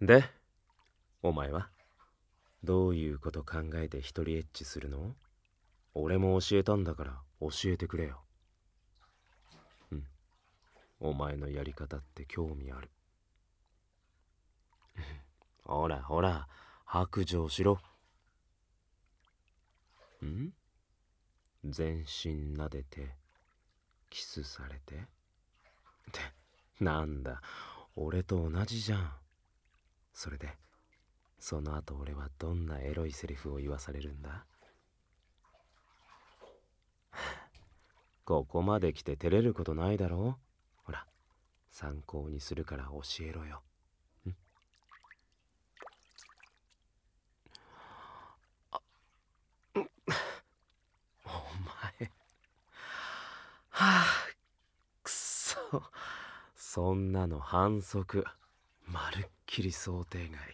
で、お前はどういうこと考えて一人エッチするの？俺も教えたんだから教えてくれよ。うん、お前のやり方って興味ある。ほらほら、白状しろ。ん？全身撫でてキスされてってなんだ、俺と同じじゃん。それでその後俺はどんなエロいセリフを言わされるんだ？ここまで来て照れることないだろ。ほら、参考にするから教えろよ。ん？お前。はあ、くそ。そんなの反則。まるっきり想定外。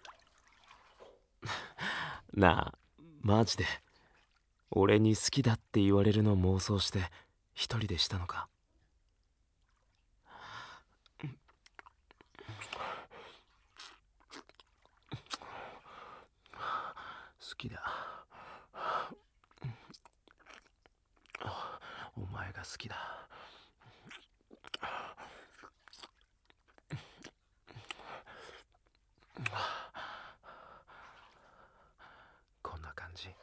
なあ、マジで俺に好きだって言われるの妄想して一人でしたのか？好きだ。お前が好きだ。こんな感じ。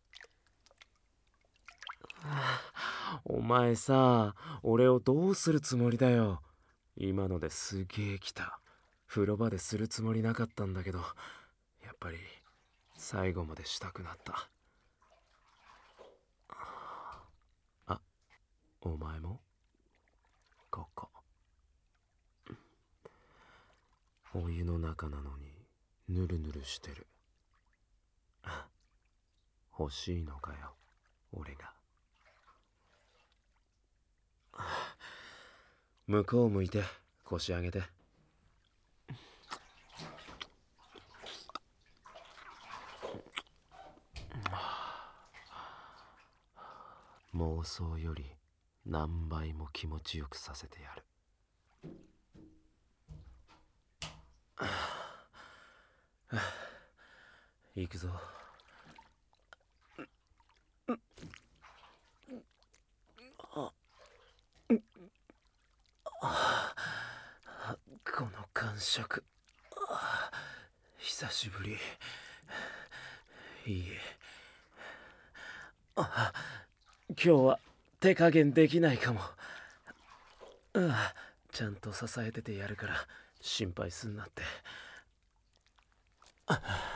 お前さ、俺をどうするつもりだよ。今のですげえ来た。風呂場でするつもりなかったんだけど、やっぱり最後までしたくなった。あ、お前もここ。お湯の中なのにヌルヌルしてる。欲しいのかよ、俺が。向こう向いて腰上げて。妄想より何倍も気持ちよくさせてやる。行くぞ。この感触、久しぶり。いいえ、今日は手加減できないかも。ちゃんと支えててやるから心配すんなって。